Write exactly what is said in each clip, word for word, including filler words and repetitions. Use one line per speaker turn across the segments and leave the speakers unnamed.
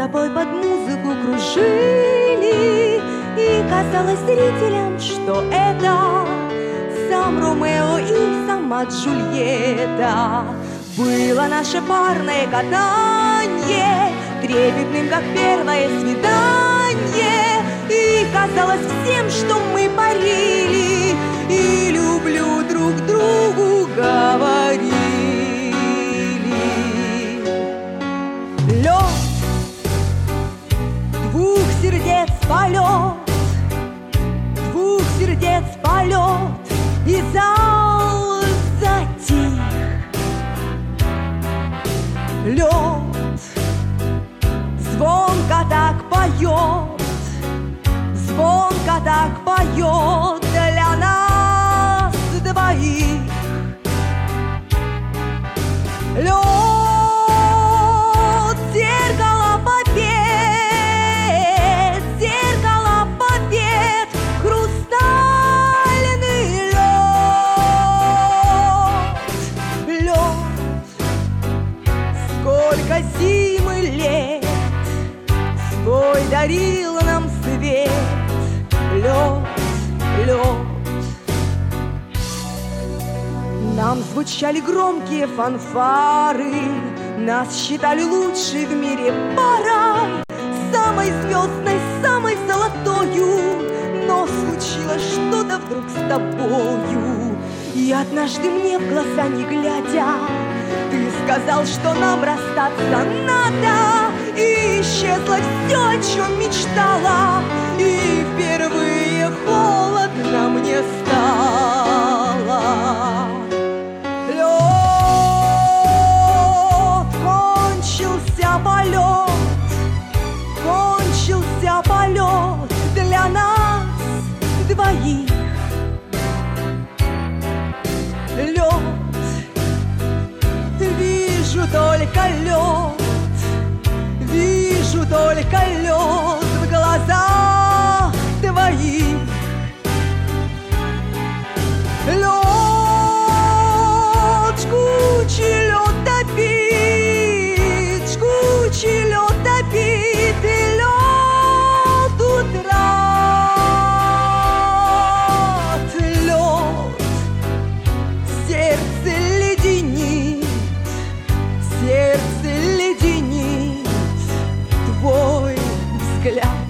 тобой под музыку кружили, и казалось зрителям, что это сам Ромео и сама Джульетта. Было наше парное катанье трепетным, как первое свидание, и казалось всем, что мы парили и люблю друг другу говорили. Лед, двух сердец полет, двух сердец полет, и зал затих. Лед звонко так поет, звонко так поет для нас двоих. Лед, зеркало побед, зеркало побед, хрустальный лед. Лед, сколько зим и лет свой дарил нам свет. Лед, лед. Нам звучали громкие фанфары, нас считали лучшей в мире парой, самой звездной, самой золотою. Но случилось что-то вдруг с тобою, и однажды мне в глаза не глядя, ты сказал, что нам расстаться надо, и исчезло все, о чем мечтала, и впервые холодно мне стало. Лед, кончился полет, кончился полет для нас двоих. Лед, вижу только лед, вижу только лед в глазах твоих. Лед, жгучий лед топит, жгучий лед топит, и лед утрат. Лед, сердце леденит, сердце леденит твой взгляд.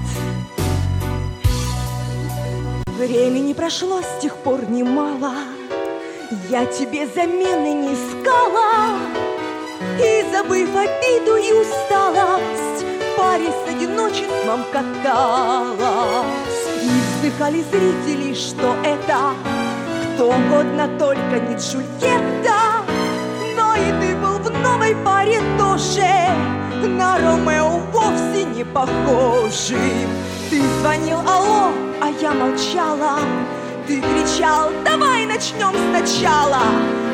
Времени прошло с тех пор немало, я тебе замены не искала, и, забыв обиду и усталость, в паре с одиночеством каталась. И вздыхали зрители, что это кто угодно, только не Джульетта. Но и ты был в новой паре тоже, на Ромео вовсе не похожим. Ты звонил, алло, а я молчала. Ты кричал, давай начнем сначала.